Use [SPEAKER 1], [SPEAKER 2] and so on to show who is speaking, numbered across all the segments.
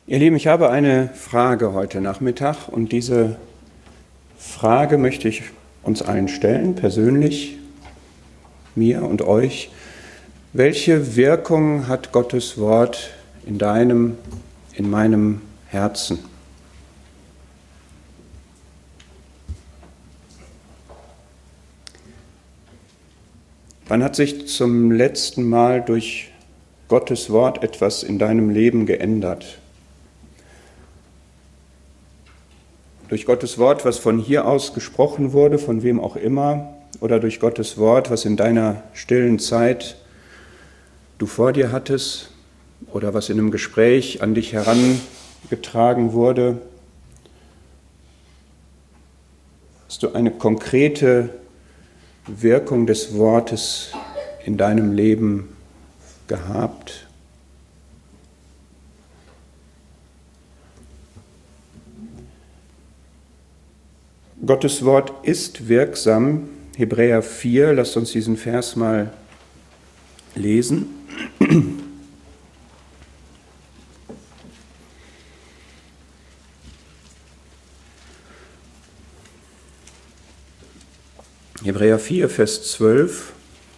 [SPEAKER 1] Ihr Lieben, ich habe eine Frage heute Nachmittag und diese Frage möchte ich uns allen stellen, persönlich, mir und euch. Welche Wirkung hat Gottes Wort in deinem, in meinem Herzen? Wann hat sich zum letzten Mal durch Gottes Wort etwas in deinem Leben geändert? Durch Gottes Wort, was von hier aus gesprochen wurde, von wem auch immer, oder durch Gottes Wort, was in deiner stillen Zeit du vor dir hattest, oder was in einem Gespräch an dich herangetragen wurde. Hast du eine konkrete Wirkung des Wortes in deinem Leben gehabt? Gottes Wort ist wirksam. Hebräer 4, lasst uns diesen Vers mal lesen. Hebräer 4, Vers 12.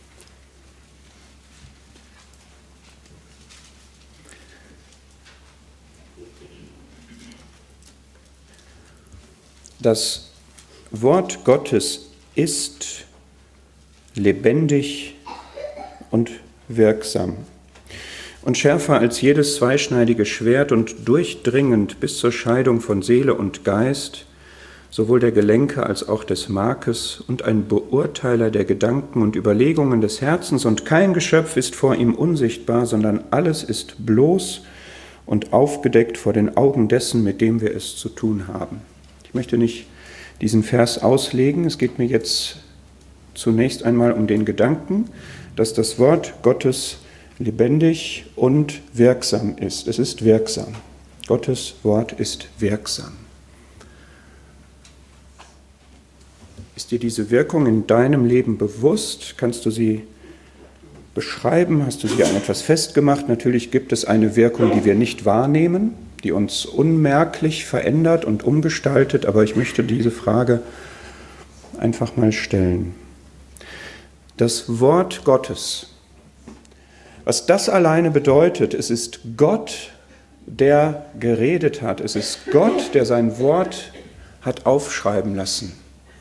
[SPEAKER 1] Das Wort Gottes ist lebendig und wirksam und schärfer als jedes zweischneidige Schwert und durchdringend bis zur Scheidung von Seele und Geist, sowohl der Gelenke als auch des Markes, und ein Beurteiler der Gedanken und Überlegungen des Herzens, und kein Geschöpf ist vor ihm unsichtbar, sondern alles ist bloß und aufgedeckt vor den Augen dessen, mit dem wir es zu tun haben. Ich möchte nicht diesen Vers auslegen. Es geht mir jetzt zunächst einmal um den Gedanken, dass das Wort Gottes lebendig und wirksam ist. Es ist wirksam. Gottes Wort ist wirksam. Ist dir diese Wirkung in deinem Leben bewusst? Kannst du sie beschreiben? Hast du sie an etwas festgemacht? Natürlich gibt es eine Wirkung, die wir nicht wahrnehmen, die uns unmerklich verändert und umgestaltet, aber ich möchte diese Frage einfach mal stellen. Das Wort Gottes, was das alleine bedeutet, es ist Gott, der geredet hat, es ist Gott, der sein Wort hat aufschreiben lassen.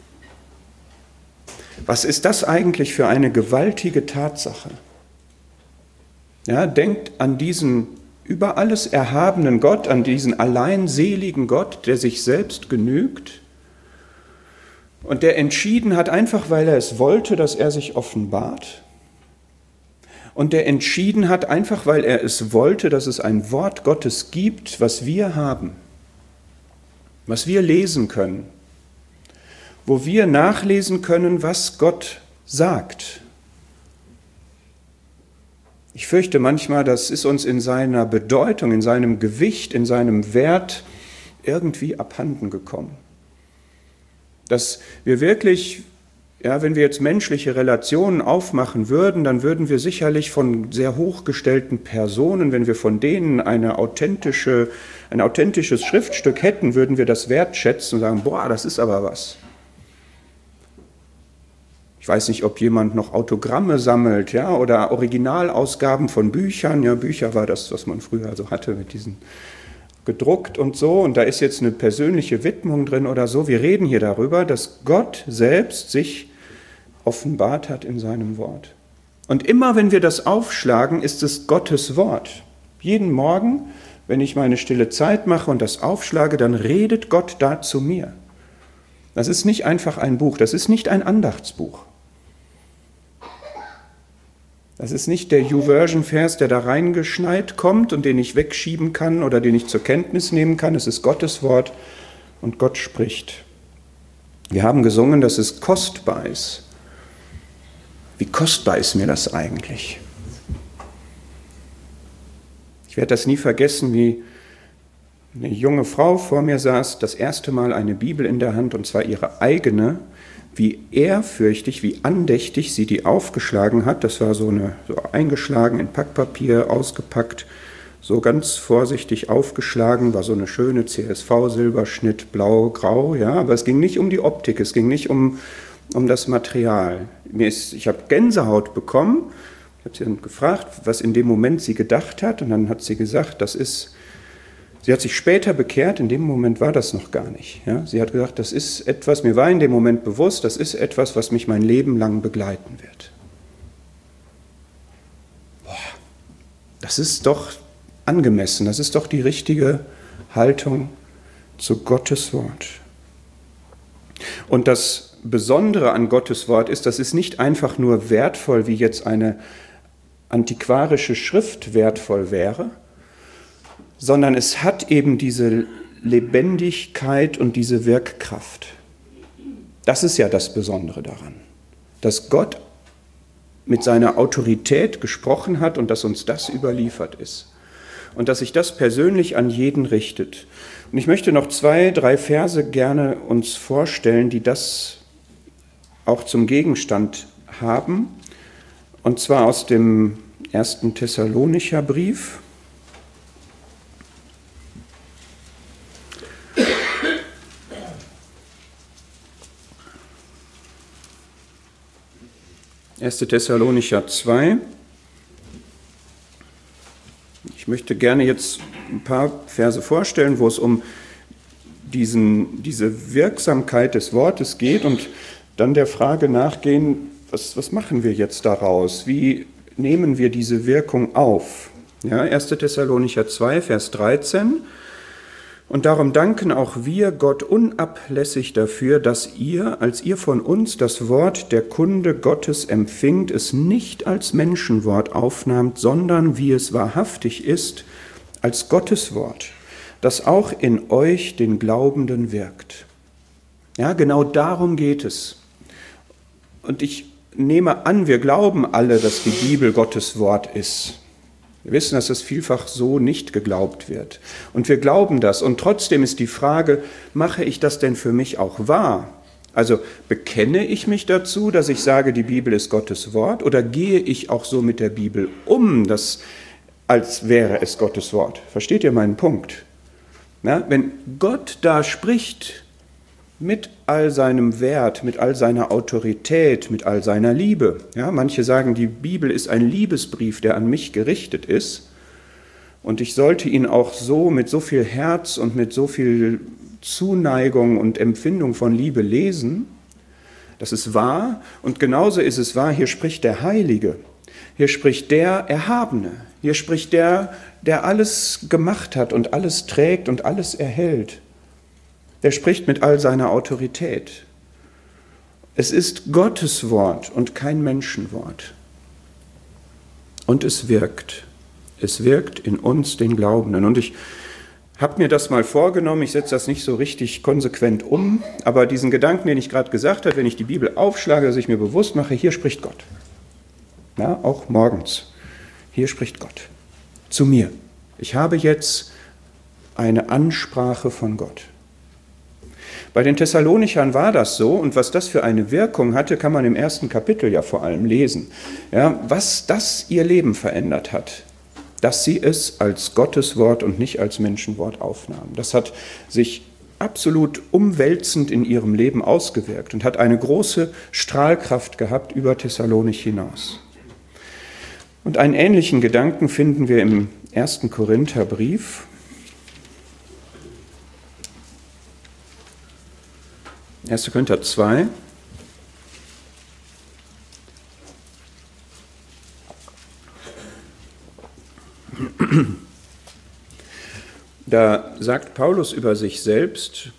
[SPEAKER 1] Was ist das eigentlich für eine gewaltige Tatsache? Ja, denkt an diesen über alles erhabenen Gott, an diesen allein seligen Gott, der sich selbst genügt und der entschieden hat, einfach weil er es wollte, dass er sich offenbart, und der entschieden hat, einfach weil er es wollte, dass es ein Wort Gottes gibt, was wir haben, was wir lesen können, wo wir nachlesen können, was Gott sagt. Ich fürchte manchmal, das ist uns in seiner Bedeutung, in seinem Gewicht, in seinem Wert irgendwie abhanden gekommen. Dass wir wirklich, ja, wenn wir jetzt menschliche Relationen aufmachen würden, dann würden wir sicherlich von sehr hochgestellten Personen, wenn wir von denen ein authentisches Schriftstück hätten, würden wir das wertschätzen und sagen, boah, das ist aber was. Ich weiß nicht, ob jemand noch Autogramme sammelt, ja, oder Originalausgaben von Büchern. Ja, Bücher war das, was man früher so hatte, mit diesen gedruckt und so. Und da ist jetzt eine persönliche Widmung drin oder so. Wir reden hier darüber, dass Gott selbst sich offenbart hat in seinem Wort. Und immer, wenn wir das aufschlagen, ist es Gottes Wort. Jeden Morgen, wenn ich meine stille Zeit mache und das aufschlage, dann redet Gott da zu mir. Das ist nicht einfach ein Buch, das ist nicht ein Andachtsbuch. Das ist nicht der YouVersion-Vers, der da reingeschneit kommt und den ich wegschieben kann oder den ich zur Kenntnis nehmen kann. Es ist Gottes Wort und Gott spricht. Wir haben gesungen, dass es kostbar ist. Wie kostbar ist mir das eigentlich? Ich werde das nie vergessen, wie eine junge Frau vor mir saß, das erste Mal eine Bibel in der Hand, und zwar ihre eigene, wie ehrfürchtig, wie andächtig sie die aufgeschlagen hat. Das war so eingeschlagen in Packpapier, ausgepackt, so ganz vorsichtig aufgeschlagen, war so eine schöne CSV-Silberschnitt, blau-grau, ja, aber es ging nicht um die Optik, es ging nicht um das Material. Ich habe Gänsehaut bekommen, ich habe sie dann gefragt, was in dem Moment sie gedacht hat, und dann hat sie gesagt, sie hat sich später bekehrt, in dem Moment war das noch gar nicht. Ja? Sie hat gesagt, das ist etwas, mir war in dem Moment bewusst, das ist etwas, was mich mein Leben lang begleiten wird. Boah, das ist doch angemessen, das ist doch die richtige Haltung zu Gottes Wort. Und das Besondere an Gottes Wort ist, das ist nicht einfach nur wertvoll, wie jetzt eine antiquarische Schrift wertvoll wäre, sondern es hat eben diese Lebendigkeit und diese Wirkkraft. Das ist ja das Besondere daran, dass Gott mit seiner Autorität gesprochen hat und dass uns das überliefert ist. Und dass sich das persönlich an jeden richtet. Und ich möchte noch 2, 3 Verse gerne uns vorstellen, die das auch zum Gegenstand haben. Und zwar aus dem 1. Thessalonicher Brief. Erste Thessalonicher 2. Ich möchte gerne jetzt ein paar Verse vorstellen, wo es um diese Wirksamkeit des Wortes geht und dann der Frage nachgehen, was machen wir jetzt daraus? Wie nehmen wir diese Wirkung auf? Ja, 1. Thessalonicher 2, Vers 13. Und darum danken auch wir Gott unablässig dafür, dass ihr, als ihr von uns das Wort der Kunde Gottes empfingt, es nicht als Menschenwort aufnahmt, sondern, wie es wahrhaftig ist, als Gottes Wort, das auch in euch den Glaubenden wirkt. Ja, genau darum geht es. Und ich nehme an, wir glauben alle, dass die Bibel Gottes Wort ist. Wir wissen, dass das vielfach so nicht geglaubt wird. Und wir glauben das. Und trotzdem ist die Frage, mache ich das denn für mich auch wahr? Also bekenne ich mich dazu, dass ich sage, die Bibel ist Gottes Wort? Oder gehe ich auch so mit der Bibel um, als wäre es Gottes Wort? Versteht ihr meinen Punkt? Na, wenn Gott da spricht, mit all seinem Wert, mit all seiner Autorität, mit all seiner Liebe. Ja, manche sagen, die Bibel ist ein Liebesbrief, der an mich gerichtet ist. Und ich sollte ihn auch so mit so viel Herz und mit so viel Zuneigung und Empfindung von Liebe lesen. Das ist wahr. Und genauso ist es wahr, hier spricht der Heilige. Hier spricht der Erhabene. Hier spricht der alles gemacht hat und alles trägt und alles erhält. Der spricht mit all seiner Autorität. Es ist Gottes Wort und kein Menschenwort. Und es wirkt. Es wirkt in uns, den Glaubenden. Und ich habe mir das mal vorgenommen, ich setze das nicht so richtig konsequent um, aber diesen Gedanken, den ich gerade gesagt habe, wenn ich die Bibel aufschlage, dass ich mir bewusst mache, hier spricht Gott. Ja, auch morgens. Hier spricht Gott. Zu mir. Ich habe jetzt eine Ansprache von Gott. Bei den Thessalonichern war das so, und was das für eine Wirkung hatte, kann man im 1. Kapitel ja vor allem lesen. Ja, was das ihr Leben verändert hat, dass sie es als Gottes Wort und nicht als Menschenwort aufnahmen. Das hat sich absolut umwälzend in ihrem Leben ausgewirkt und hat eine große Strahlkraft gehabt über Thessalonich hinaus. Und einen ähnlichen Gedanken finden wir im 1. Korintherbrief. 1. Korinther 2. Da sagt Paulus über sich selbst,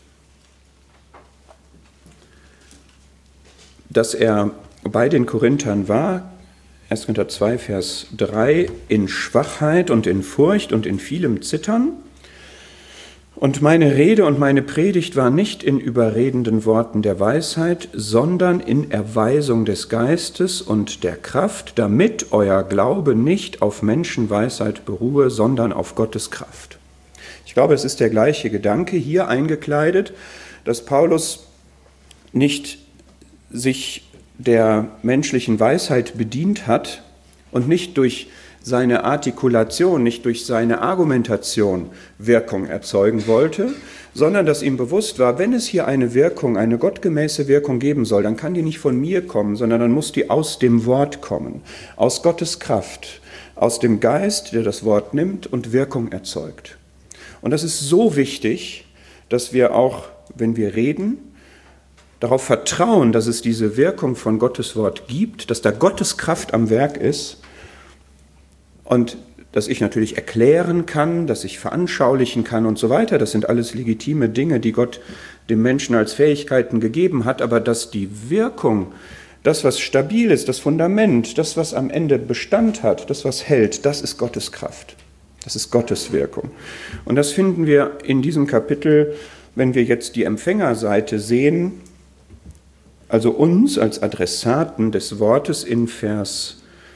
[SPEAKER 1] dass er bei den Korinthern war, 1. Korinther 2, Vers 3, in Schwachheit und in Furcht und in vielem Zittern. Und meine Rede und meine Predigt war nicht in überredenden Worten der Weisheit, sondern in Erweisung des Geistes und der Kraft, damit euer Glaube nicht auf Menschenweisheit beruhe, sondern auf Gottes Kraft. Ich glaube, es ist der gleiche Gedanke hier eingekleidet, dass Paulus nicht sich der menschlichen Weisheit bedient hat und nicht durch seine Artikulation, nicht durch seine Argumentation Wirkung erzeugen wollte, sondern dass ihm bewusst war, wenn es hier eine Wirkung, eine gottgemäße Wirkung geben soll, dann kann die nicht von mir kommen, sondern dann muss die aus dem Wort kommen, aus Gottes Kraft, aus dem Geist, der das Wort nimmt und Wirkung erzeugt. Und das ist so wichtig, dass wir auch, wenn wir reden, darauf vertrauen, dass es diese Wirkung von Gottes Wort gibt, dass da Gottes Kraft am Werk ist und dass ich natürlich erklären kann, dass ich veranschaulichen kann und so weiter. Das sind alles legitime Dinge, die Gott dem Menschen als Fähigkeiten gegeben hat, aber dass die Wirkung, das, was stabil ist, das Fundament, das, was am Ende Bestand hat, das, was hält, das ist Gottes Kraft. Das ist Gottes Wirkung. Und das finden wir in diesem Kapitel, wenn wir jetzt die Empfängerseite sehen, also uns als Adressaten des Wortes in Vers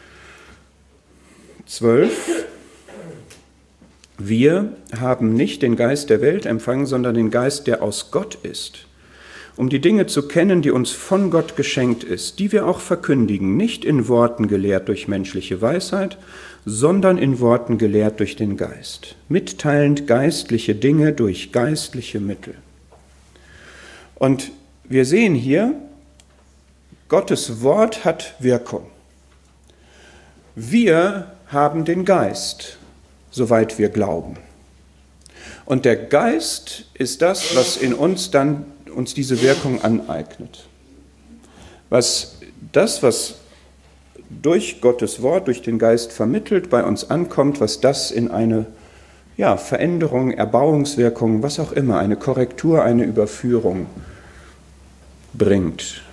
[SPEAKER 1] 12. Wir haben nicht den Geist der Welt empfangen, sondern den Geist, der aus Gott ist, um die Dinge zu kennen, die uns von Gott geschenkt ist, die wir auch verkündigen, nicht in Worten gelehrt durch menschliche Weisheit, sondern in Worten gelehrt durch den Geist, mitteilend geistliche Dinge durch geistliche Mittel. Und wir sehen hier, Gottes Wort hat Wirkung. Wir haben den Geist, soweit wir glauben. Und der Geist ist das, was in uns dann uns diese Wirkung aneignet. Was durch Gottes Wort, durch den Geist vermittelt, bei uns ankommt, was das in eine Veränderung, Erbauungswirkung, was auch immer, eine Korrektur, eine Überführung bringt.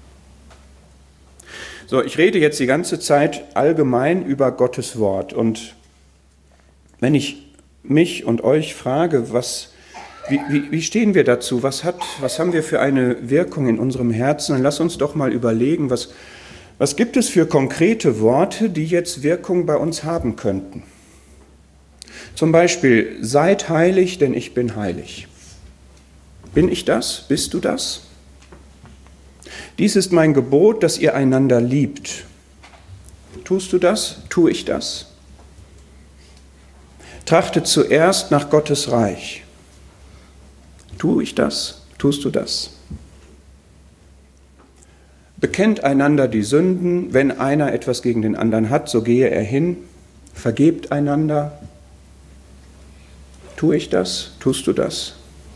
[SPEAKER 1] So, ich rede jetzt die ganze Zeit allgemein über Gottes Wort. Und wenn ich mich und euch frage, wie stehen wir dazu? Was haben wir für eine Wirkung in unserem Herzen? Dann lass uns doch mal überlegen, was gibt es für konkrete Worte, die jetzt Wirkung bei uns haben könnten? Zum Beispiel, seid heilig, denn ich bin heilig. Bin ich das? Bist du das? Dies ist mein Gebot, dass ihr einander liebt. Tust du das? Tue ich das? Trachtet zuerst nach Gottes Reich. Tue ich das? Tust du das? Bekennt einander die Sünden. Wenn einer etwas gegen den anderen hat, so gehe er hin. Vergebt einander. Tue ich das? Tust du das?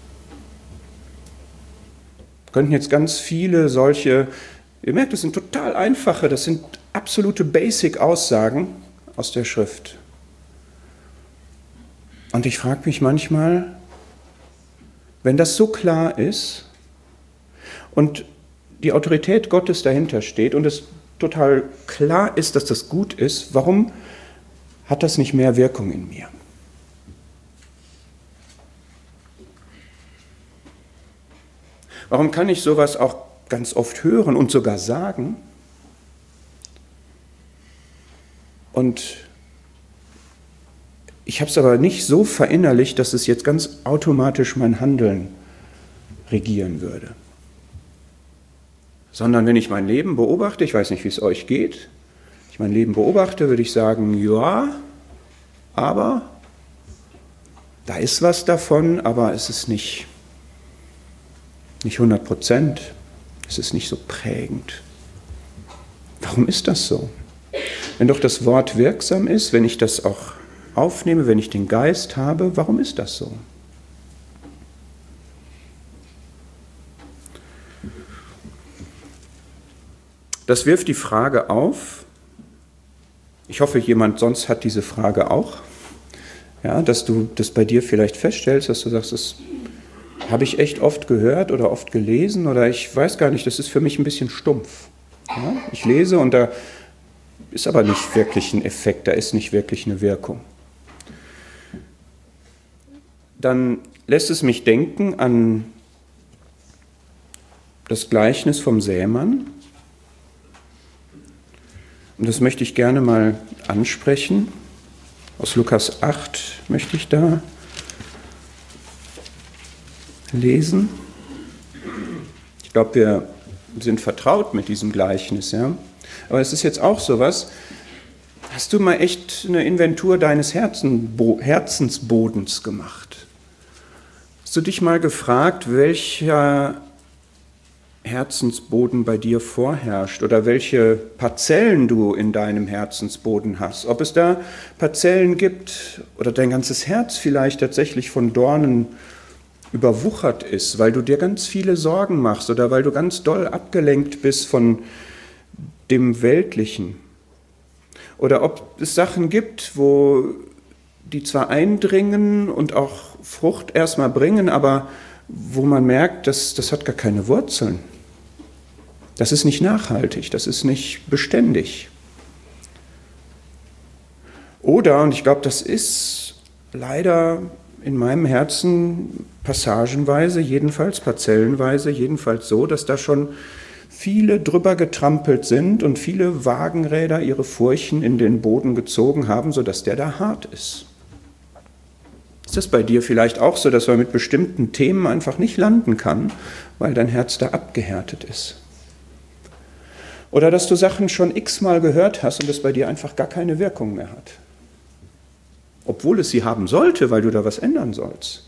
[SPEAKER 1] Wir könnten jetzt ganz viele solche, ihr merkt, das sind total einfache, das sind absolute Basic-Aussagen aus der Schrift. Und ich frage mich manchmal, wenn das so klar ist und die Autorität Gottes dahinter steht und es total klar ist, dass das gut ist, warum hat das nicht mehr Wirkung in mir? Warum kann ich sowas auch ganz oft hören und sogar sagen? Und ich habe es aber nicht so verinnerlicht, dass es jetzt ganz automatisch mein Handeln regieren würde. Sondern wenn ich mein Leben beobachte, ich weiß nicht, wie es euch geht, wenn ich mein Leben beobachte, würde ich sagen, ja, aber da ist was davon, aber es ist nicht 100%, es ist nicht so prägend. Warum ist das so? Wenn doch das Wort wirksam ist, wenn ich das auch aufnehme, wenn ich den Geist habe, warum ist das so? Das wirft die Frage auf, ich hoffe, jemand sonst hat diese Frage auch, ja, dass du das bei dir vielleicht feststellst, dass du sagst, das habe ich echt oft gehört oder oft gelesen oder ich weiß gar nicht, das ist für mich ein bisschen stumpf. Ja, ich lese und da ist aber nicht wirklich ein Effekt, da ist nicht wirklich eine Wirkung. Dann lässt es mich denken an das Gleichnis vom Sämann. Und das möchte ich gerne mal ansprechen. Aus Lukas 8 möchte ich da lesen. Ich glaube, wir sind vertraut mit diesem Gleichnis, ja. Aber es ist jetzt auch sowas, Hast du mal echt eine Inventur deines Herzensbodens gemacht? Hast du dich mal gefragt, welcher Herzensboden bei dir vorherrscht oder welche Parzellen du in deinem Herzensboden hast? Ob es da Parzellen gibt oder dein ganzes Herz vielleicht tatsächlich von Dornen überwuchert ist, weil du dir ganz viele Sorgen machst oder weil du ganz doll abgelenkt bist von dem Weltlichen. Oder ob es Sachen gibt, wo die zwar eindringen und auch Frucht erstmal bringen, aber wo man merkt, das hat gar keine Wurzeln. Das ist nicht nachhaltig, das ist nicht beständig. Oder, und ich glaube, das ist leider in meinem Herzen passagenweise, jedenfalls parzellenweise, jedenfalls so, dass da schon viele drüber getrampelt sind und viele Wagenräder ihre Furchen in den Boden gezogen haben, sodass der da hart ist. Ist das bei dir vielleicht auch so, dass man mit bestimmten Themen einfach nicht landen kann, weil dein Herz da abgehärtet ist? Oder dass du Sachen schon x-mal gehört hast und es bei dir einfach gar keine Wirkung mehr hat? Obwohl es sie haben sollte, weil du da was ändern sollst.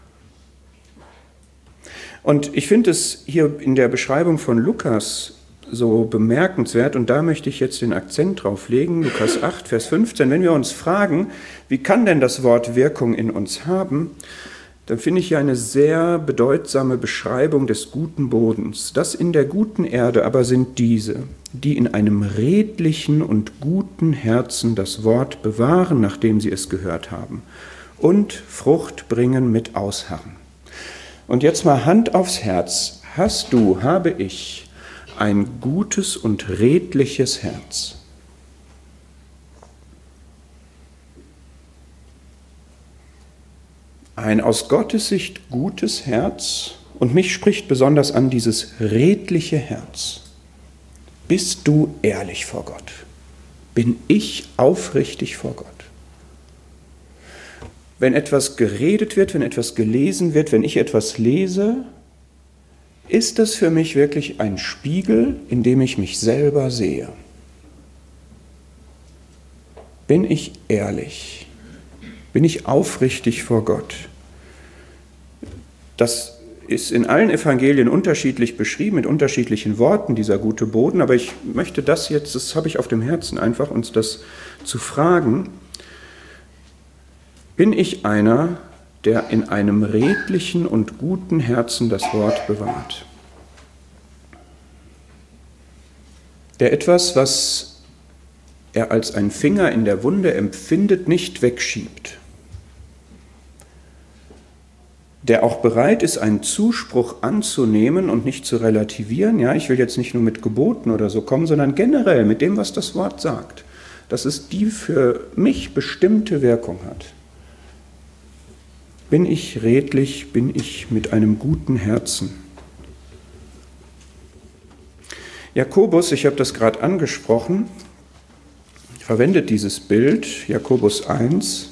[SPEAKER 1] Und ich finde es hier in der Beschreibung von Lukas so bemerkenswert, und da möchte ich jetzt den Akzent drauf legen, Lukas 8, Vers 15, wenn wir uns fragen, wie kann denn das Wort Wirkung in uns haben, dann finde ich hier eine sehr bedeutsame Beschreibung des guten Bodens. Das in der guten Erde aber sind diese, die in einem redlichen und guten Herzen das Wort bewahren, nachdem sie es gehört haben, und Frucht bringen mit Ausharren. Und jetzt mal Hand aufs Herz. Habe ich ein gutes und redliches Herz? Ein aus Gottes Sicht gutes Herz, und mich spricht besonders an dieses redliche Herz. Bist du ehrlich vor Gott? Bin ich aufrichtig vor Gott? Wenn etwas geredet wird, wenn etwas gelesen wird, wenn ich etwas lese, ist das für mich wirklich ein Spiegel, in dem ich mich selber sehe? Bin ich ehrlich? Bin ich aufrichtig vor Gott? Das ist in allen Evangelien unterschiedlich beschrieben, mit unterschiedlichen Worten, dieser gute Boden, aber ich möchte das habe ich auf dem Herzen, einfach uns das zu fragen. Bin ich einer, der in einem redlichen und guten Herzen das Wort bewahrt? Der etwas, was er als ein Finger in der Wunde empfindet, nicht wegschiebt? Der auch bereit ist, einen Zuspruch anzunehmen und nicht zu relativieren? Ja, ich will jetzt nicht nur mit Geboten oder so kommen, sondern generell mit dem, was das Wort sagt, dass es die für mich bestimmte Wirkung hat. Bin ich redlich, bin ich mit einem guten Herzen? Jakobus, ich habe das gerade angesprochen, verwendet dieses Bild, Jakobus 1.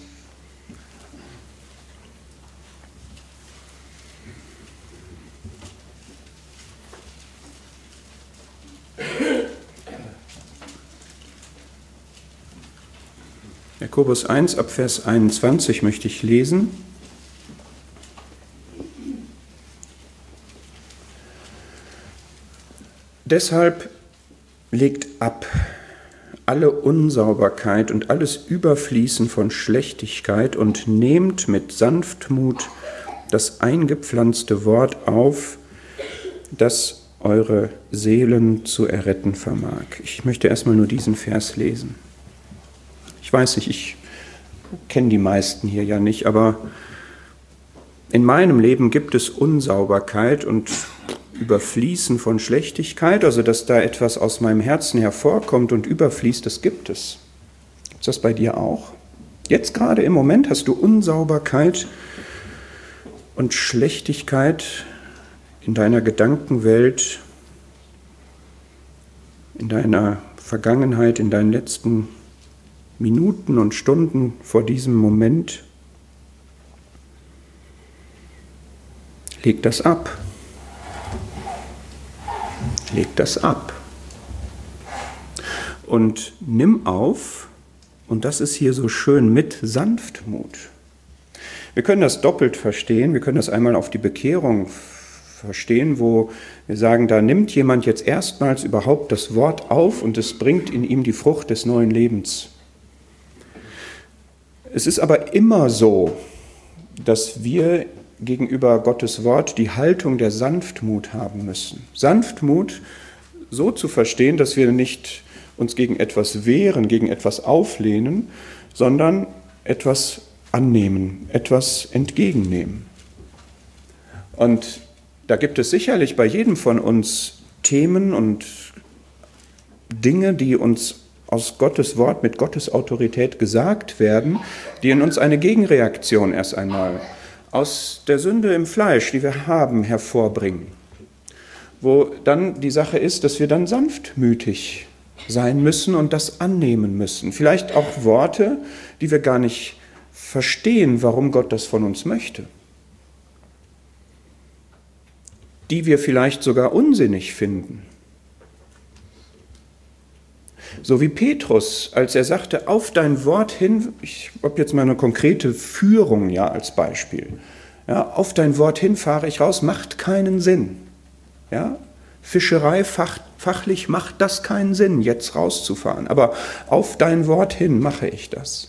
[SPEAKER 1] Jakobus 1 ab Vers 21 möchte ich lesen. Deshalb legt ab alle Unsauberkeit und alles Überfließen von Schlechtigkeit und nehmt mit Sanftmut das eingepflanzte Wort auf, das eure Seelen zu erretten vermag. Ich möchte erstmal nur diesen Vers lesen. Ich weiß nicht, ich kenne die meisten hier ja nicht, aber in meinem Leben gibt es Unsauberkeit und Überfließen von Schlechtigkeit, also dass da etwas aus meinem Herzen hervorkommt und überfließt, das gibt es. Gibt es das bei dir auch? Jetzt gerade im Moment hast du Unsauberkeit und Schlechtigkeit in deiner Gedankenwelt, in deiner Vergangenheit, in deinen letzten Minuten und Stunden vor diesem Moment. Leg das ab. Leg das ab. Und nimm auf und das ist hier so schön, mit Sanftmut. Wir können das doppelt verstehen. Wir können das einmal auf die Bekehrung verstehen, wo wir sagen, da nimmt jemand jetzt erstmals überhaupt das Wort auf und es bringt in ihm die Frucht des neuen Lebens. Es ist aber immer so, dass wir gegenüber Gottes Wort die Haltung der Sanftmut haben müssen. Sanftmut so zu verstehen, dass wir nicht uns gegen etwas wehren, gegen etwas auflehnen, sondern etwas annehmen, etwas entgegennehmen. Und da gibt es sicherlich bei jedem von uns Themen und Dinge, die uns aus Gottes Wort mit Gottes Autorität gesagt werden, die in uns eine Gegenreaktion erst einmal aus der Sünde im Fleisch, die wir haben, hervorbringen. Wo dann die Sache ist, dass wir dann sanftmütig sein müssen und das annehmen müssen. Vielleicht auch Worte, die wir gar nicht verstehen, warum Gott das von uns möchte. Die wir vielleicht sogar unsinnig finden. So wie Petrus, als er sagte, auf dein Wort hin, ich habe jetzt mal eine konkrete Führung ja als Beispiel, ja, auf dein Wort hin fahre ich raus, macht keinen Sinn. Ja, Fischerei fachlich macht das keinen Sinn, jetzt rauszufahren, aber auf dein Wort hin mache ich das.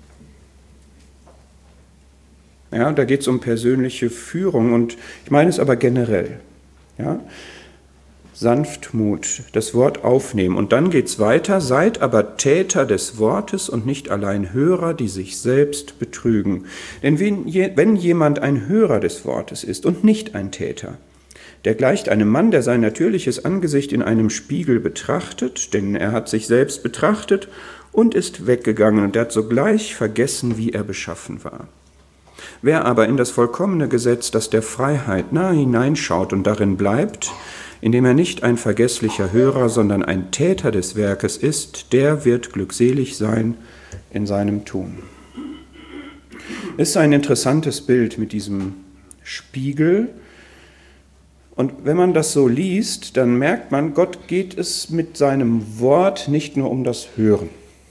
[SPEAKER 1] Ja, da geht es um persönliche Führung und ich meine es aber generell. Ja, Sanftmut, das Wort aufnehmen. Und dann geht es weiter, seid aber Täter des Wortes und nicht allein Hörer, die sich selbst betrügen. Denn wenn jemand ein Hörer des Wortes ist und nicht ein Täter, der gleicht einem Mann, der sein natürliches Angesicht in einem Spiegel betrachtet, denn er hat sich selbst betrachtet und ist weggegangen und er hat sogleich vergessen, wie er beschaffen war. Wer aber in das vollkommene Gesetz, das der Freiheit nahe hineinschaut und darin bleibt, indem er nicht ein vergesslicher Hörer, sondern ein Täter des Werkes ist, der wird glückselig sein in seinem Tun. Ist ein interessantes Bild mit diesem Spiegel. Und wenn man das so liest, dann merkt man, Gott geht es mit seinem Wort nicht nur um das Hören.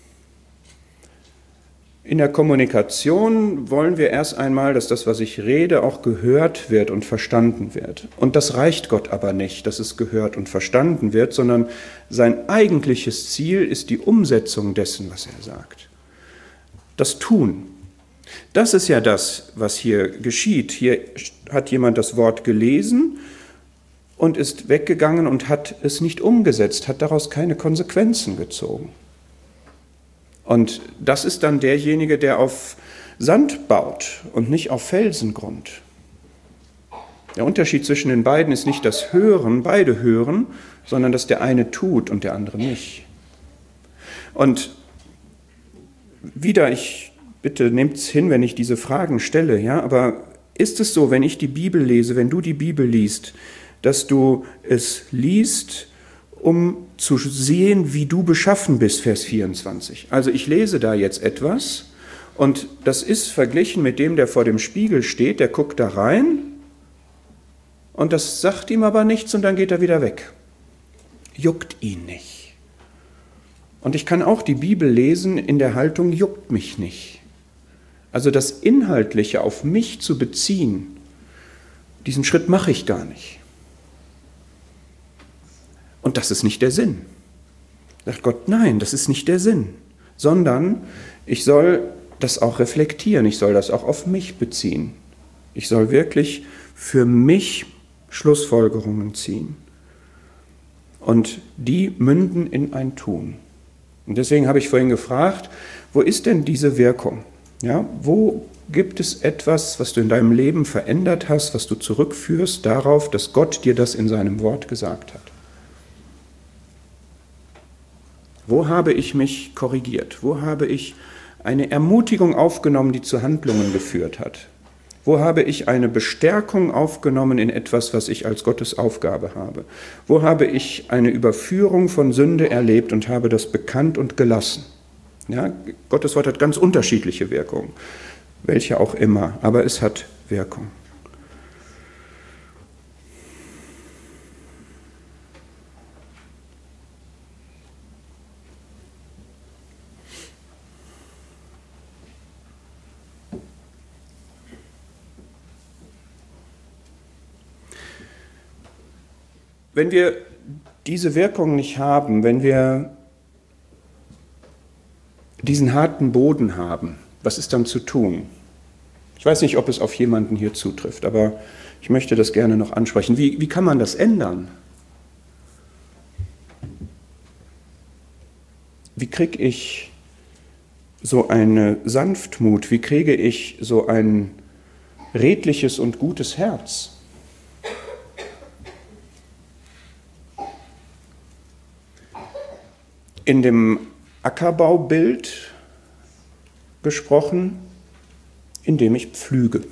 [SPEAKER 1] In der Kommunikation wollen wir erst einmal, dass das, was ich rede, auch gehört wird und verstanden wird. Und das reicht Gott aber nicht, dass es gehört und verstanden wird, sondern sein eigentliches Ziel ist die Umsetzung dessen, was er sagt. Das Tun. Das ist ja das, was hier geschieht. Hier hat jemand das Wort gelesen und ist weggegangen und hat es nicht umgesetzt, hat daraus keine Konsequenzen gezogen. Und das ist dann derjenige, der auf Sand baut und nicht auf Felsengrund. Der Unterschied zwischen den beiden ist nicht das Hören, beide hören, sondern dass der eine tut und der andere nicht. Und wieder, bitte nehmt es hin, wenn ich diese Fragen stelle, ja, aber ist es so, wenn ich die Bibel lese, wenn du die Bibel liest, dass du es liest, um zu sehen, wie du beschaffen bist, Vers 24. Also ich lese da jetzt etwas und das ist verglichen mit dem, der vor dem Spiegel steht, der guckt da rein und das sagt ihm aber nichts und dann geht er wieder weg. Juckt ihn nicht. Und ich kann auch die Bibel lesen in der Haltung, juckt mich nicht. Also das Inhaltliche auf mich zu beziehen, diesen Schritt mache ich gar nicht. Und das ist nicht der Sinn. Sagt Gott, nein, das ist nicht der Sinn, sondern ich soll das auch reflektieren, ich soll das auch auf mich beziehen. Ich soll wirklich für mich Schlussfolgerungen ziehen. Und die münden in ein Tun. Und deswegen habe ich vorhin gefragt, wo ist denn diese Wirkung? Ja, wo gibt es etwas, was du in deinem Leben verändert hast, was du zurückführst darauf, dass Gott dir das in seinem Wort gesagt hat? Wo habe ich mich korrigiert? Wo habe ich eine Ermutigung aufgenommen, die zu Handlungen geführt hat? Wo habe ich eine Bestärkung aufgenommen in etwas, was ich als Gottes Aufgabe habe? Wo habe ich eine Überführung von Sünde erlebt und habe das bekannt und gelassen? Ja, Gottes Wort hat ganz unterschiedliche Wirkungen, welche auch immer, aber es hat Wirkung. wenn wir diese Wirkung nicht haben, wenn wir diesen harten Boden haben, was ist dann zu tun? Ich weiß nicht, ob es auf jemanden hier zutrifft, aber ich möchte das gerne noch ansprechen. Wie kann man das ändern? Wie kriege ich so eine Sanftmut? Wie kriege ich so ein redliches und gutes Herz? In dem Ackerbaubild gesprochen, indem ich pflüge.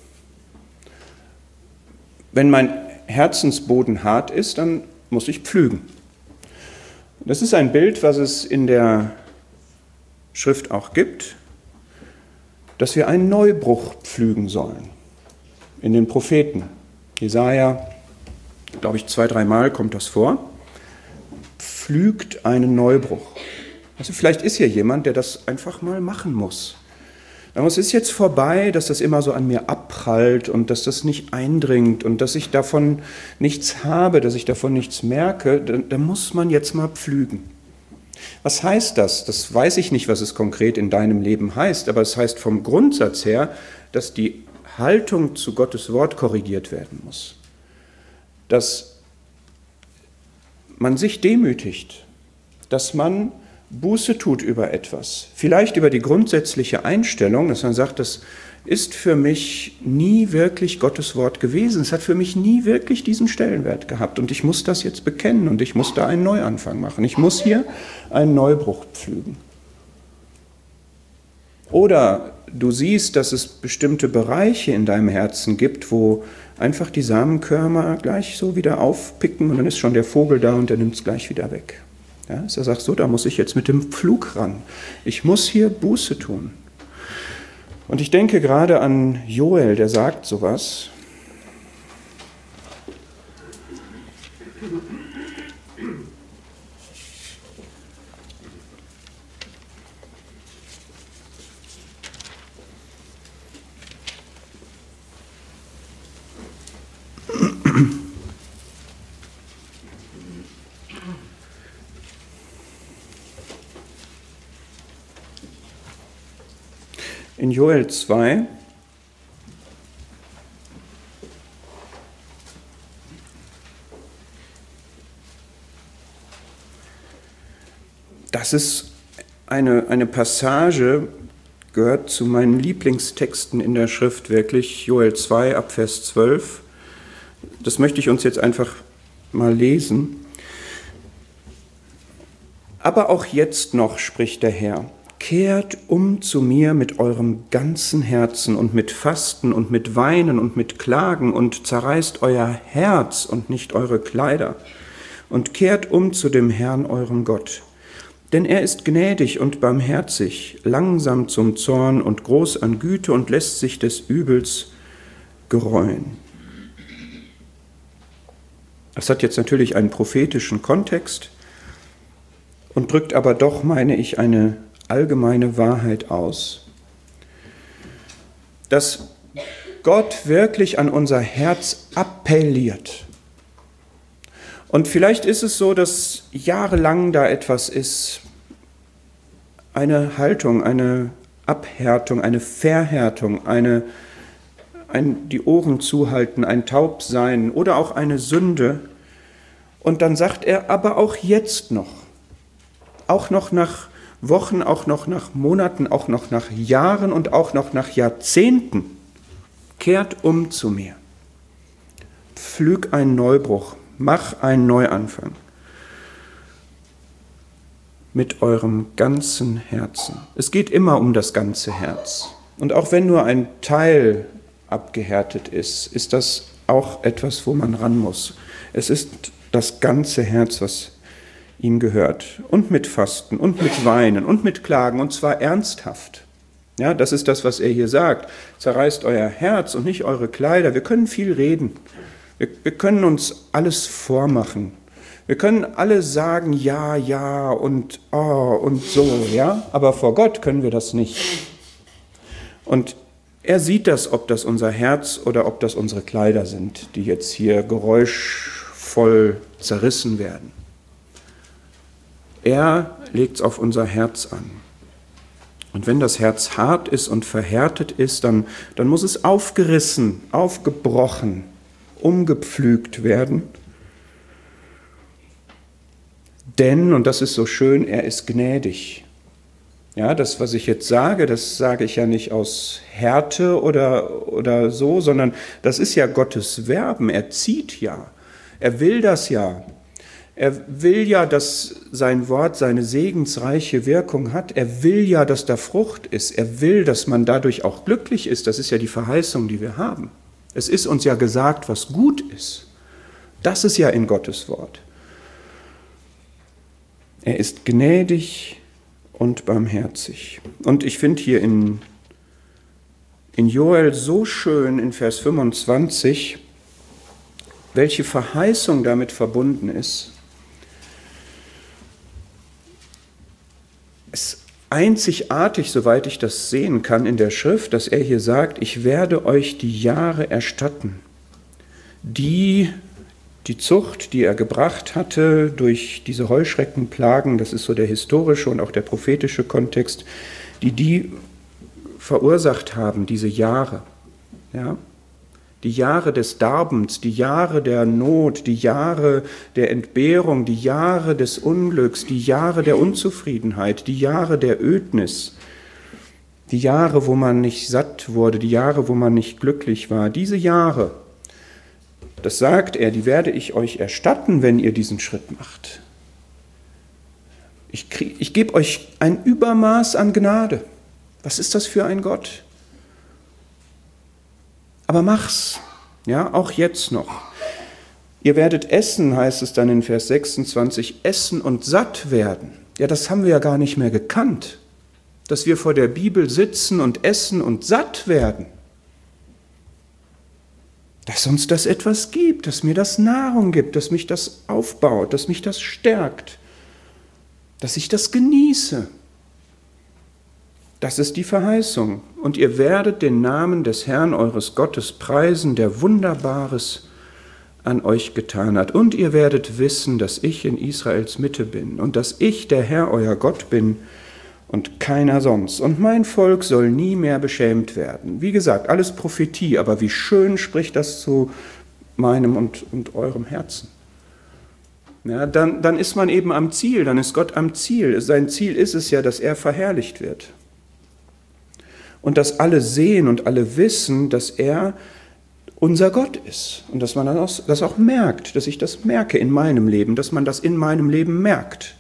[SPEAKER 1] Wenn mein Herzensboden hart ist, dann muss ich pflügen. Das ist ein Bild, was es in der Schrift auch gibt, dass wir einen Neubruch pflügen sollen. In den Propheten. Jesaja, glaube ich, 2-3 Mal kommt das vor. Pflügt einen Neubruch. Also vielleicht ist hier jemand, der das einfach mal machen muss. Aber es ist jetzt vorbei, dass das immer so an mir abprallt und dass das nicht eindringt und dass ich davon nichts habe, dass ich davon nichts merke. Da muss man jetzt mal pflügen. Was heißt das? Das weiß ich nicht, was es konkret in deinem Leben heißt, aber es heißt vom Grundsatz her, dass die Haltung zu Gottes Wort korrigiert werden muss. Dass man sich demütigt, dass man Buße tut über etwas, vielleicht über die grundsätzliche Einstellung, dass man sagt, das ist für mich nie wirklich Gottes Wort gewesen, es hat für mich nie wirklich diesen Stellenwert gehabt und ich muss das jetzt bekennen und ich muss da einen Neuanfang machen, ich muss hier einen Neubruch pflügen. Oder du siehst, dass es bestimmte Bereiche in deinem Herzen gibt, wo einfach die Samenkörner gleich so wieder aufpicken und dann ist schon der Vogel da und der nimmt es gleich wieder weg. Ja, er sagt so, da muss ich jetzt mit dem Pflug ran. Ich muss hier Buße tun. Und ich denke gerade an Joel, der sagt sowas. In Joel 2, das ist eine Passage, gehört zu meinen Lieblingstexten in der Schrift wirklich, Joel 2 ab Vers 12. Das möchte ich uns jetzt einfach mal lesen. Aber auch jetzt noch, spricht der Herr, kehrt um zu mir mit eurem ganzen Herzen und mit Fasten und mit Weinen und mit Klagen und zerreißt euer Herz und nicht eure Kleider und kehrt um zu dem Herrn, eurem Gott. Denn er ist gnädig und barmherzig, langsam zum Zorn und groß an Güte und lässt sich des Übels gereuen. Das hat jetzt natürlich einen prophetischen Kontext und drückt aber doch, meine ich, eine allgemeine Wahrheit aus, dass Gott wirklich an unser Herz appelliert. Und vielleicht ist es so, dass jahrelang da etwas ist, eine Haltung, eine Abhärtung, eine Verhärtung, die Ohren zuhalten, ein Taubsein oder auch eine Sünde. Und dann sagt er, aber auch jetzt noch, auch noch nach Wochen, auch noch nach Monaten, auch noch nach Jahren und auch noch nach Jahrzehnten, kehrt um zu mir. Pflüg einen Neubruch, mach einen Neuanfang. Mit eurem ganzen Herzen. Es geht immer um das ganze Herz. Und auch wenn nur ein Teil abgehärtet ist, ist das auch etwas, wo man ran muss. Es ist das ganze Herz, was ihm gehört. Und mit Fasten und mit Weinen und mit Klagen und zwar ernsthaft. Ja, das ist das, was er hier sagt. Zerreißt euer Herz und nicht eure Kleider. Wir können viel reden. Wir können uns alles vormachen. Wir können alle sagen, ja, ja und oh und so, ja. Aber vor Gott können wir das nicht. Und er sieht das, ob das unser Herz oder ob das unsere Kleider sind, die jetzt hier geräuschvoll voll zerrissen werden. Er legt es auf unser Herz an. Und wenn das Herz hart ist und verhärtet ist, dann muss es aufgerissen, aufgebrochen, umgepflügt werden. Denn, und das ist so schön, er ist gnädig. Ja, das, was ich jetzt sage, das sage ich ja nicht aus Härte oder so, sondern das ist ja Gottes Werben. Er zieht ja. Er will das ja. Er will ja, dass sein Wort seine segensreiche Wirkung hat. Er will ja, dass da Frucht ist. Er will, dass man dadurch auch glücklich ist. Das ist ja die Verheißung, die wir haben. Es ist uns ja gesagt, was gut ist. Das ist ja in Gottes Wort. Er ist gnädig und barmherzig. Und ich finde hier in Joel so schön in Vers 25, welche Verheißung damit verbunden ist. Es ist einzigartig, soweit ich das sehen kann in der Schrift, dass er hier sagt, ich werde euch die Jahre erstatten, die Zucht, die er gebracht hatte durch diese Heuschreckenplagen, das ist so der historische und auch der prophetische Kontext, die verursacht haben, diese Jahre. Ja? Die Jahre des Darbens, die Jahre der Not, die Jahre der Entbehrung, die Jahre des Unglücks, die Jahre der Unzufriedenheit, die Jahre der Ödnis, die Jahre, wo man nicht satt wurde, die Jahre, wo man nicht glücklich war. Diese Jahre, das sagt er, die werde ich euch erstatten, wenn ihr diesen Schritt macht. Ich gebe euch ein Übermaß an Gnade. Was ist das für ein Gott? Aber mach's, ja, auch jetzt noch. Ihr werdet essen, heißt es dann in Vers 26, essen und satt werden. Ja, das haben wir ja gar nicht mehr gekannt, dass wir vor der Bibel sitzen und essen und satt werden. Dass uns das etwas gibt, dass mir das Nahrung gibt, dass mich das aufbaut, dass mich das stärkt, dass ich das genieße. Das ist die Verheißung. Und ihr werdet den Namen des Herrn eures Gottes preisen, der Wunderbares an euch getan hat. Und ihr werdet wissen, dass ich in Israels Mitte bin und dass ich der Herr euer Gott bin und keiner sonst. Und mein Volk soll nie mehr beschämt werden. Wie gesagt, alles Prophetie, aber wie schön spricht das zu meinem und eurem Herzen. Ja, dann ist man eben am Ziel, dann ist Gott am Ziel. Sein Ziel ist es ja, dass er verherrlicht wird. Und dass alle sehen und alle wissen, dass er unser Gott ist. Und dass man das auch merkt, dass ich das merke in meinem Leben, dass man das in meinem Leben merkt.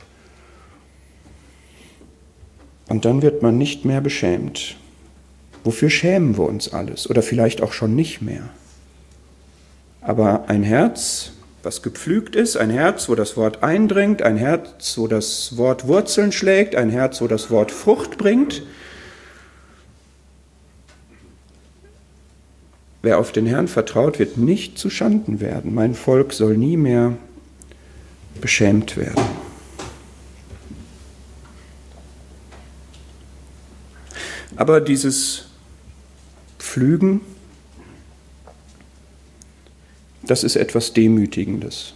[SPEAKER 1] Und dann wird man nicht mehr beschämt. Wofür schämen wir uns alles? Oder vielleicht auch schon nicht mehr. Aber ein Herz, was gepflügt ist, ein Herz, wo das Wort eindringt, ein Herz, wo das Wort Wurzeln schlägt, ein Herz, wo das Wort Frucht bringt. Wer auf den Herrn vertraut, wird nicht zu Schanden werden. Mein Volk soll nie mehr beschämt werden. Aber dieses Pflügen, das ist etwas Demütigendes.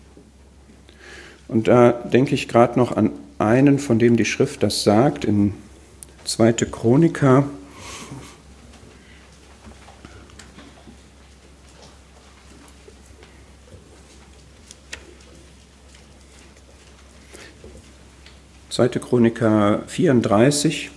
[SPEAKER 1] Und da denke ich gerade noch an einen, von dem die Schrift das sagt, in 2. Chroniker. Zweite Chroniker 34.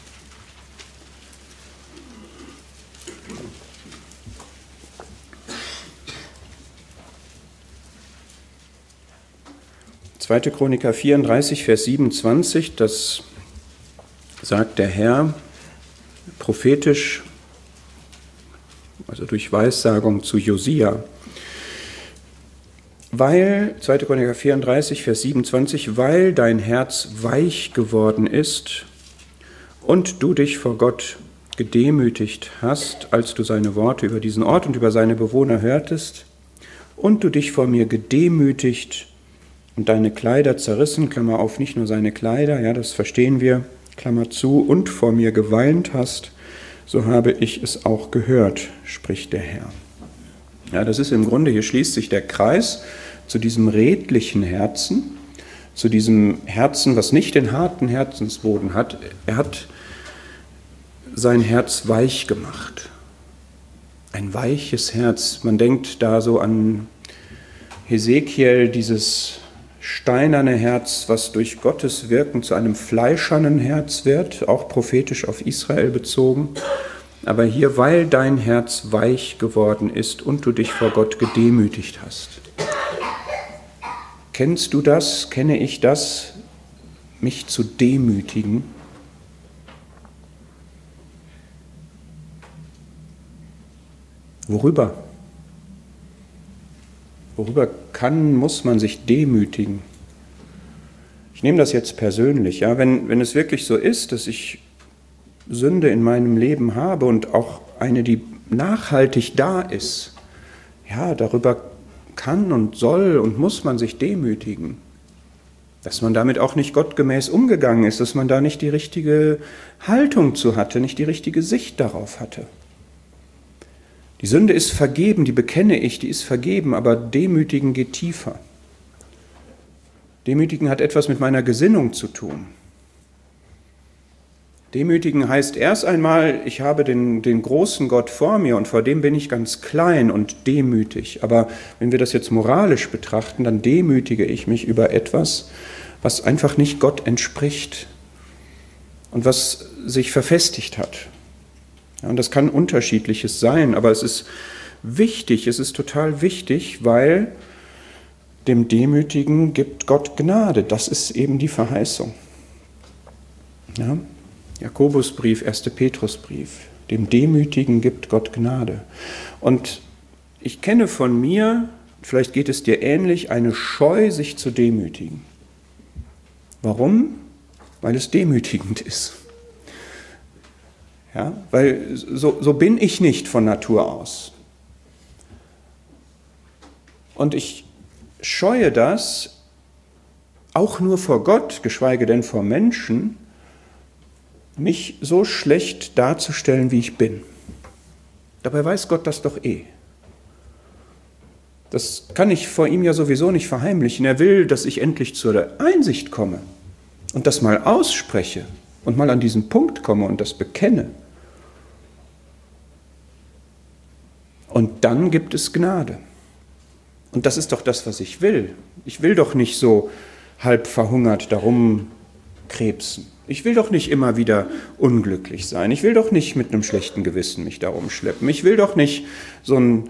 [SPEAKER 1] Zweite Chroniker 34, Vers 27, das sagt der Herr prophetisch, also durch Weissagung zu Josia. 2. Chroniker 34, Vers 27, weil dein Herz weich geworden ist und du dich vor Gott gedemütigt hast, als du seine Worte über diesen Ort und über seine Bewohner hörtest, und du dich vor mir gedemütigt und deine Kleider zerrissen, Klammer auf, nicht nur seine Kleider, ja, das verstehen wir, Klammer zu, und vor mir geweint hast, so habe ich es auch gehört, spricht der Herr. Ja, das ist im Grunde, hier schließt sich der Kreis zu diesem redlichen Herzen, zu diesem Herzen, was nicht den harten Herzensboden hat. Er hat sein Herz weich gemacht. Ein weiches Herz. Man denkt da so an Hesekiel, dieses steinerne Herz, was durch Gottes Wirken zu einem fleischernen Herz wird, auch prophetisch auf Israel bezogen. Aber hier, weil dein Herz weich geworden ist und du dich vor Gott gedemütigt hast. Kennst du das? Kenne ich das? Mich zu demütigen? Worüber? Worüber muss man sich demütigen? Ich nehme das jetzt persönlich. Ja? Wenn es wirklich so ist, dass ich Sünde in meinem Leben habe und auch eine, die nachhaltig da ist, ja, darüber kann und soll und muss man sich demütigen. Dass man damit auch nicht gottgemäß umgegangen ist, dass man da nicht die richtige Haltung zu hatte, nicht die richtige Sicht darauf hatte. Die Sünde ist vergeben, die bekenne ich, die ist vergeben, aber Demütigen geht tiefer. Demütigen hat etwas mit meiner Gesinnung zu tun. Demütigen heißt erst einmal, ich habe den großen Gott vor mir und vor dem bin ich ganz klein und demütig. Aber wenn wir das jetzt moralisch betrachten, dann demütige ich mich über etwas, was einfach nicht Gott entspricht und was sich verfestigt hat. Ja, und das kann Unterschiedliches sein, aber es ist wichtig, es ist total wichtig, weil dem Demütigen gibt Gott Gnade. Das ist eben die Verheißung. Ja? Jakobusbrief, 1. Petrusbrief. Dem Demütigen gibt Gott Gnade. Und ich kenne von mir, vielleicht geht es dir ähnlich, eine Scheu, sich zu demütigen. Warum? Weil es demütigend ist. Ja, weil so bin ich nicht von Natur aus. Und ich scheue das auch nur vor Gott, geschweige denn vor Menschen, mich so schlecht darzustellen, wie ich bin. Dabei weiß Gott das doch eh. Das kann ich vor ihm ja sowieso nicht verheimlichen. Er will, dass ich endlich zur Einsicht komme und das mal ausspreche und mal an diesen Punkt komme und das bekenne. Und dann gibt es Gnade. Und das ist doch das, was ich will. Ich will doch nicht so halb verhungert darum krebsen. Ich will doch nicht immer wieder unglücklich sein. Ich will doch nicht mit einem schlechten Gewissen mich darum schleppen. Ich will doch nicht so ein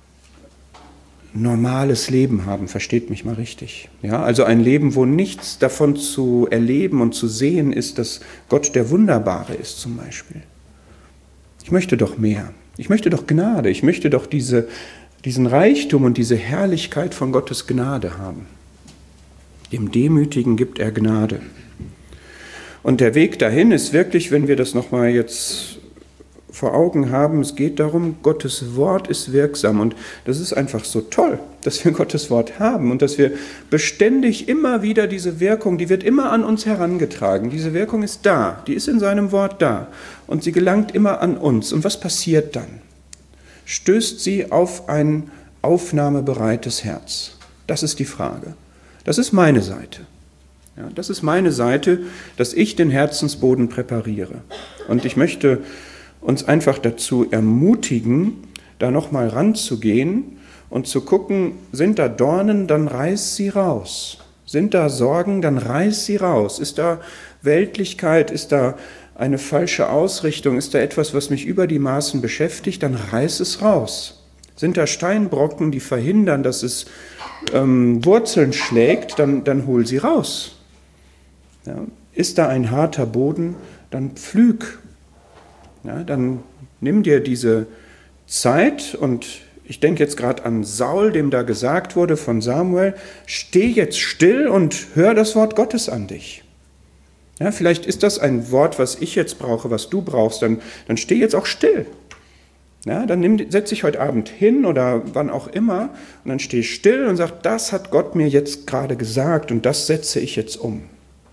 [SPEAKER 1] normales Leben haben, versteht mich mal richtig. Ja, also ein Leben, wo nichts davon zu erleben und zu sehen ist, dass Gott der Wunderbare ist zum Beispiel. Ich möchte doch mehr. Ich möchte doch Gnade. Ich möchte doch diesen Reichtum und diese Herrlichkeit von Gottes Gnade haben. Dem Demütigen gibt er Gnade. Und der Weg dahin ist wirklich, wenn wir das nochmal jetzt vor Augen haben, es geht darum, Gottes Wort ist wirksam. Und das ist einfach so toll, dass wir Gottes Wort haben und dass wir beständig immer wieder diese Wirkung, die wird immer an uns herangetragen. Diese Wirkung ist da, die ist in seinem Wort da und sie gelangt immer an uns. Und was passiert dann? Stößt sie auf ein aufnahmebereites Herz? Das ist die Frage. Das ist meine Seite. Ja, das ist meine Seite, dass ich den Herzensboden präpariere. Und ich möchte uns einfach dazu ermutigen, da nochmal ranzugehen und zu gucken, sind da Dornen, dann reiß sie raus. Sind da Sorgen, dann reiß sie raus. Ist da Weltlichkeit, ist da eine falsche Ausrichtung, ist da etwas, was mich über die Maßen beschäftigt, dann reiß es raus. Sind da Steinbrocken, die verhindern, dass es Wurzeln schlägt, dann hol sie raus. Ja, ist da ein harter Boden, dann pflüg. Ja, dann nimm dir diese Zeit und ich denke jetzt gerade an Saul, dem da gesagt wurde von Samuel, steh jetzt still und hör das Wort Gottes an dich. Ja, vielleicht ist das ein Wort, was ich jetzt brauche, was du brauchst, dann steh jetzt auch still. Ja, dann setz dich heute Abend hin oder wann auch immer und dann steh still und sag, das hat Gott mir jetzt gerade gesagt und das setze ich jetzt um.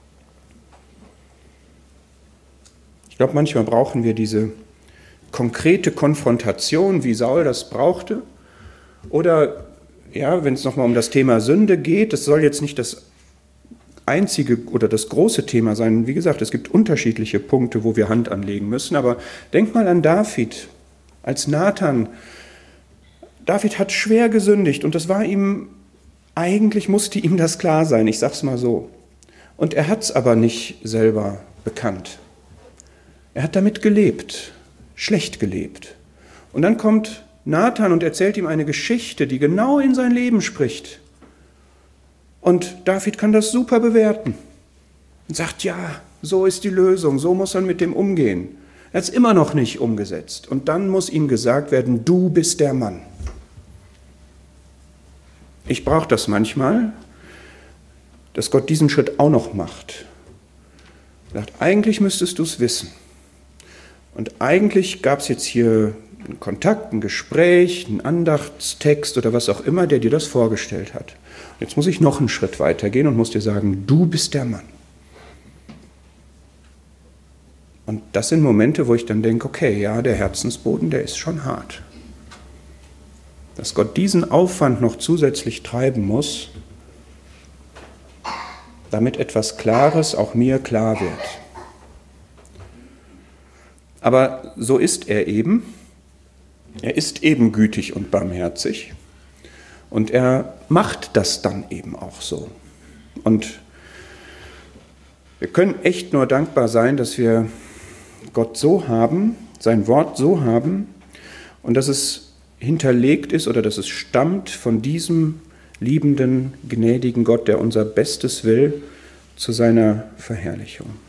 [SPEAKER 1] Ich glaube, manchmal brauchen wir diese konkrete Konfrontation, wie Saul das brauchte, oder ja, wenn es nochmal um das Thema Sünde geht, das soll jetzt nicht das einzige oder das große Thema sein. Wie gesagt, es gibt unterschiedliche Punkte, wo wir Hand anlegen müssen. Aber denk mal an David, als Nathan. David hat schwer gesündigt und das war ihm, eigentlich musste ihm das klar sein, ich sag's mal so. Und er hat es aber nicht selber bekannt. Er hat damit gelebt, schlecht gelebt. Und dann kommt Nathan und erzählt ihm eine Geschichte, die genau in sein Leben spricht. Und David kann das super bewerten und sagt, ja, so ist die Lösung, so muss man mit dem umgehen. Er hat es immer noch nicht umgesetzt. Und dann muss ihm gesagt werden, du bist der Mann. Ich brauche das manchmal, dass Gott diesen Schritt auch noch macht. Er sagt, eigentlich müsstest du es wissen. Und eigentlich gab es jetzt hier einen Kontakt, ein Gespräch, einen Andachtstext oder was auch immer, der dir das vorgestellt hat. Jetzt muss ich noch einen Schritt weitergehen und muss dir sagen, du bist der Mann. Und das sind Momente, wo ich dann denke, okay, ja, der Herzensboden, der ist schon hart. Dass Gott diesen Aufwand noch zusätzlich treiben muss, damit etwas Klares auch mir klar wird. Aber so ist er eben. Er ist eben gütig und barmherzig. Und er macht das dann eben auch so. Und wir können echt nur dankbar sein, dass wir Gott so haben, sein Wort so haben und dass es hinterlegt ist oder dass es stammt von diesem liebenden, gnädigen Gott, der unser Bestes will, zu seiner Verherrlichung.